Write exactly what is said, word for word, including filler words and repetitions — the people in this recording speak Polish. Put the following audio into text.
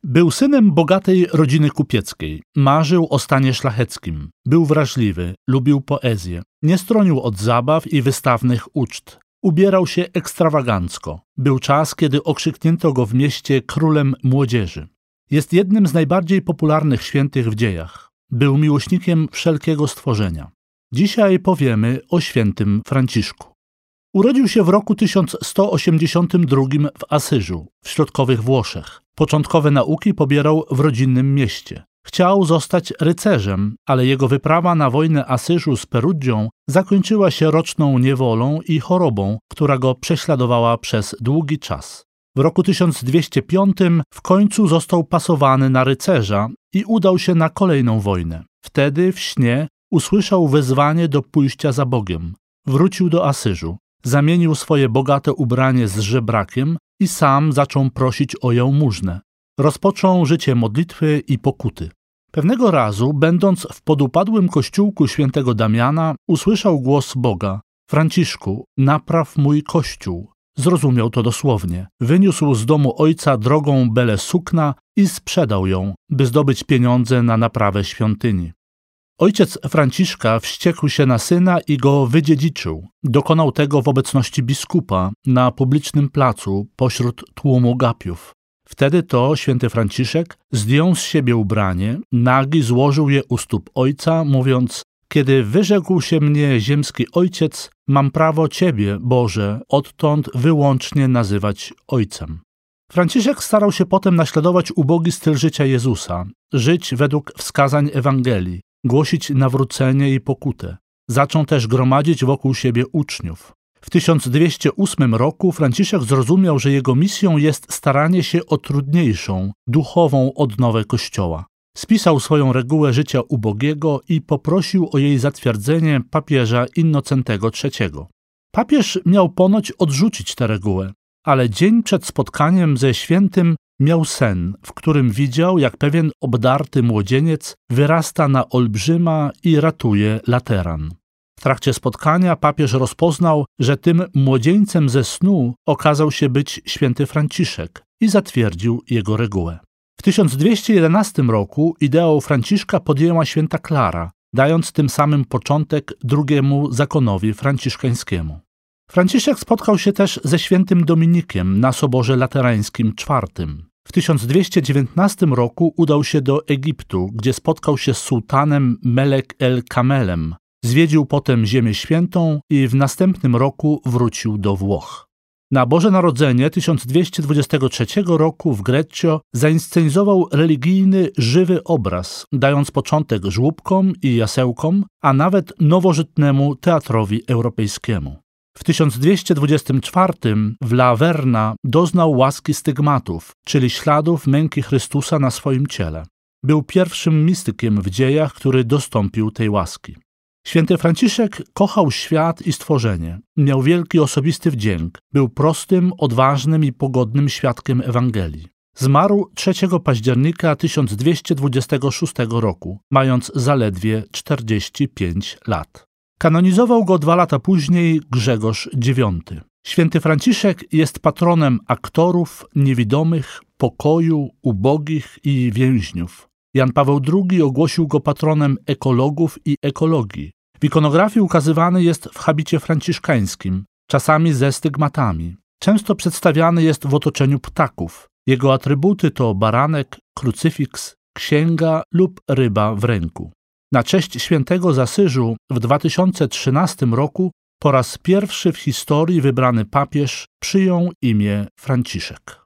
Był synem bogatej rodziny kupieckiej. Marzył o stanie szlacheckim. Był wrażliwy, lubił poezję. Nie stronił od zabaw i wystawnych uczt. Ubierał się ekstrawagancko. Był czas, kiedy okrzyknięto go w mieście królem młodzieży. Jest jednym z najbardziej popularnych świętych w dziejach. Był miłośnikiem wszelkiego stworzenia. Dzisiaj powiemy o świętym Franciszku. Urodził się w roku tysiąc sto osiemdziesiątym drugim w Asyżu, w środkowych Włoszech. Początkowe nauki pobierał w rodzinnym mieście. Chciał zostać rycerzem, ale jego wyprawa na wojnę Asyżu z Peruggią zakończyła się roczną niewolą i chorobą, która go prześladowała przez długi czas. W roku tysiąc dwieście piątym w końcu został pasowany na rycerza i udał się na kolejną wojnę. Wtedy w śnie usłyszał wezwanie do pójścia za Bogiem. Wrócił do Asyżu, zamienił swoje bogate ubranie z żebrakiem i sam zaczął prosić o jałmużnę. Rozpoczął życie modlitwy i pokuty. Pewnego razu, będąc w podupadłym kościółku świętego Damiana, usłyszał głos Boga: Franciszku, napraw mój kościół. Zrozumiał to dosłownie. Wyniósł z domu ojca drogą belę sukna i sprzedał ją, by zdobyć pieniądze na naprawę świątyni. Ojciec Franciszka wściekł się na syna i go wydziedziczył. Dokonał tego w obecności biskupa na publicznym placu pośród tłumu gapiów. Wtedy to święty Franciszek zdjął z siebie ubranie, nagi złożył je u stóp ojca, mówiąc: Kiedy wyrzekł się mnie ziemski ojciec, mam prawo Ciebie, Boże, odtąd wyłącznie nazywać ojcem. Franciszek starał się potem naśladować ubogi styl życia Jezusa, żyć według wskazań Ewangelii, głosić nawrócenie i pokutę. Zaczął też gromadzić wokół siebie uczniów. W tysiąc dwieście ósmym roku Franciszek zrozumiał, że jego misją jest staranie się o trudniejszą, duchową odnowę Kościoła. Spisał swoją regułę życia ubogiego i poprosił o jej zatwierdzenie papieża Innocentego trzeciego. Papież miał ponoć odrzucić tę regułę, ale dzień przed spotkaniem ze świętym miał sen, w którym widział, jak pewien obdarty młodzieniec wyrasta na olbrzyma i ratuje Lateran. W trakcie spotkania papież rozpoznał, że tym młodzieńcem ze snu okazał się być święty Franciszek i zatwierdził jego regułę. W tysiąc dwieście jedenastym roku ideał Franciszka podjęła święta Klara, dając tym samym początek drugiemu zakonowi franciszkańskiemu. Franciszek spotkał się też ze świętym Dominikiem na Soborze Laterańskim czwartym. W tysiąc dwieście dziewiętnastym roku udał się do Egiptu, gdzie spotkał się z sułtanem Melek el-Kamelem. Zwiedził potem Ziemię Świętą i w następnym roku wrócił do Włoch. Na Boże Narodzenie tysiąc dwieście dwudziestego trzeciego roku w Greccio zainscenizował religijny żywy obraz, dając początek żłóbkom i jasełkom, a nawet nowożytnemu teatrowi europejskiemu. W tysiąc dwieście dwudziestym czwartym w La Verna doznał łaski stygmatów, czyli śladów męki Chrystusa na swoim ciele. Był pierwszym mistykiem w dziejach, który dostąpił tej łaski. Święty Franciszek kochał świat i stworzenie. Miał wielki osobisty wdzięk. Był prostym, odważnym i pogodnym świadkiem Ewangelii. Zmarł trzeciego października tysiąc dwieście dwudziestego szóstego roku, mając zaledwie czterdzieści pięć lat. Kanonizował go dwa lata później Grzegorz dziewiąty. Święty Franciszek jest patronem aktorów, niewidomych, pokoju, ubogich i więźniów. Jan Paweł drugi ogłosił go patronem ekologów i ekologii. W ikonografii ukazywany jest w habicie franciszkańskim, czasami ze stygmatami. Często przedstawiany jest w otoczeniu ptaków. Jego atrybuty to baranek, krucyfiks, księga lub ryba w ręku. Na cześć świętego z Asyżu w dwa tysiące trzynastym roku po raz pierwszy w historii wybrany papież przyjął imię Franciszek.